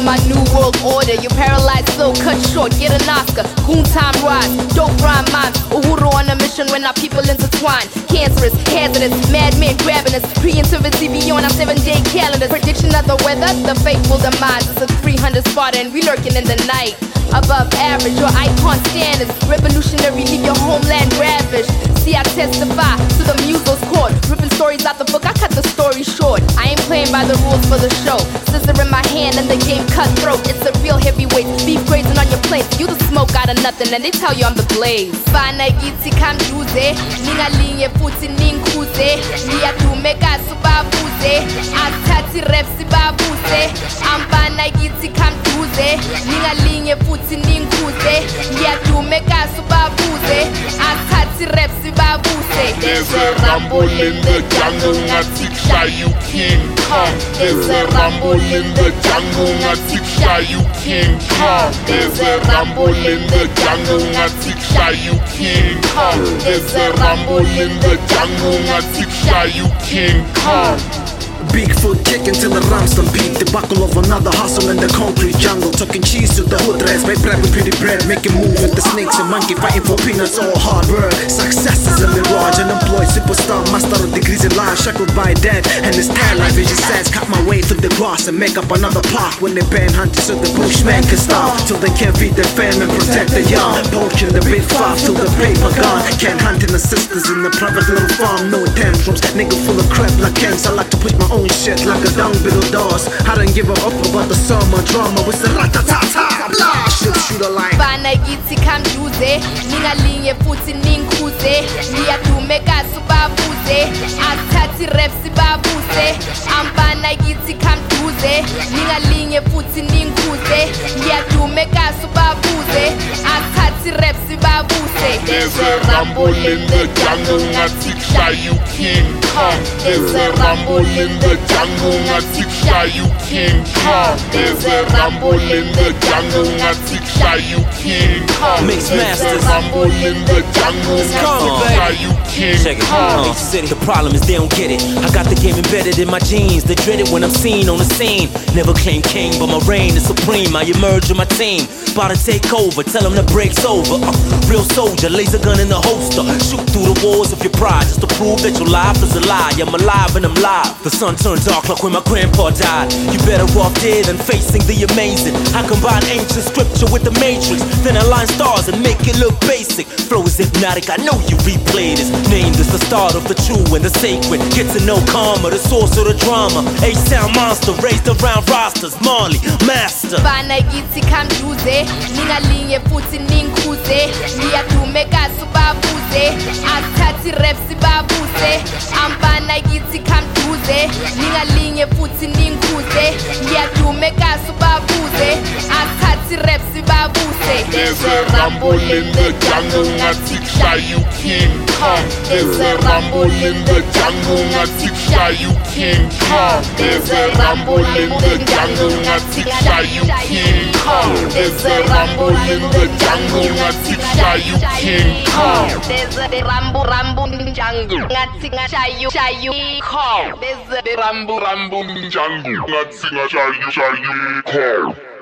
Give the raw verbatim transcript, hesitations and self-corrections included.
my new world order. You paralyzed soul, cut short, get an Oscar. Goon time rise, dope rhyme minds. Uhuru on a mission when our people intertwine. Cancerous, hazardous, madmen grabbing us. Creativity beyond our seven-day calendars. Prediction of the weather, the fateful demise. It's a three hundred spot and we lurking in the night. Above average, your icon standards. Revolutionary, leave your homeland ravished. See, I testify to the muso's court. Ripping stories out the book, I cut the story short. I ain't playing by the rules for the show. Scissor in my hand and the game cutthroat. It's a real heavyweight, beef grazing on your plate. You the smoke out of nothing and they tell you I'm the blaze. Fana giti kamduze, ningalinye futi ninkuze. Niyadume kasubabuze, atati repsi babuse. Ambana giti kamduze, ningalinye futi ninkuze. Niyadume kasubabuze, atati repsi babuse. There's a rumble in the jungle, Ngatiksha, you King Kong. There's a rumble in the jungle, Ngatiksha, you King Kong. There's a rumble in the jungle, Ngatiksha, you King Kong. There's a rumble in the jungle, Ngatiksha, you King Kong. Bigfoot kicking till the rhyme stampede. The buckle of another hustle in the concrete jungle. Talking cheese to the hood rats, by grabbing pretty bread. Making moves with the snakes and monkey, fighting for peanuts, all hard work. Success is a mirage, unemployed superstar, master of degrees in life. Shackled by death, and this time life vision says cut my way through the grass and make up another path. When they ban hunters so the bushman can starve, till they can't feed their family and protect the young. Poaching the big five till the paper gone. Can't hunt in the sisters in the private little farm. No tantrums, nigga full of crap like Kens. I like to push my own shit like a dung biddle doors. I don't give a fuck about the summer drama. With the ratatata blah shit shooter like Fana giti kamduze, ningalinye futi ninkuze. Niyadume kasubabuze, atati repsi babuse. Ambana giti kamduze, ningalinye futi ninkuze. Niyadume kasubabuze, atati repsi babuse. There's a rumble in the jungle, Ngatiksha, you King Kong. There's a rumble in the jungle, Ngatiksha, you King Kong. There's a rumble in the jungle, Ngatiksha, you King Kong. Mixed There's a masters. rumble in the jungle, Ngatiksha, you King Check it. Kong. Uh, city. The problem is they don't get it. I got the game embedded in my genes. They dread it when I'm seen on the scene. Never claim king, but my reign is supreme. I emerge with my team. About to take over, tell them the break's over. Uh, real soldier, laser gun in the holster. Shoot through the walls of your pride just to prove that your life is a lie. I'm alive and I'm live. The sun turned dark like when my grandpa died. You better off dead than facing the amazing. I combine ancient scripture with the matrix, then align stars and make it look basic. Flow is hypnotic, I know you replay this. Named as the start of the true and the sacred. Get to know karma, the source of the drama. A-sound monster, raised around rosters. Marley, master. Fana giti kamduze, ningalinye futi ninkuze. Niyadume kasubabuze, atati repsi babuse. Ambana giti kamduze, ningalinye futi ninkuze. Niyadume kasubabuze, atati repsi babuse. There's a rumble in the jungle, Ngatiksha, you King Kong. There's a rumble in the jungle, Ngatiksha, you King Kong. There's a rumble in the jungle, Ngatiksha, you King Kong. There's a rumble in the jungle, Ngatiksha, you King Kong. There's a rambo rambo in jungle, Ngatiksha, you King Kong. There's a Rumble, rumble in jungle, Ngatiksha, you King Kong.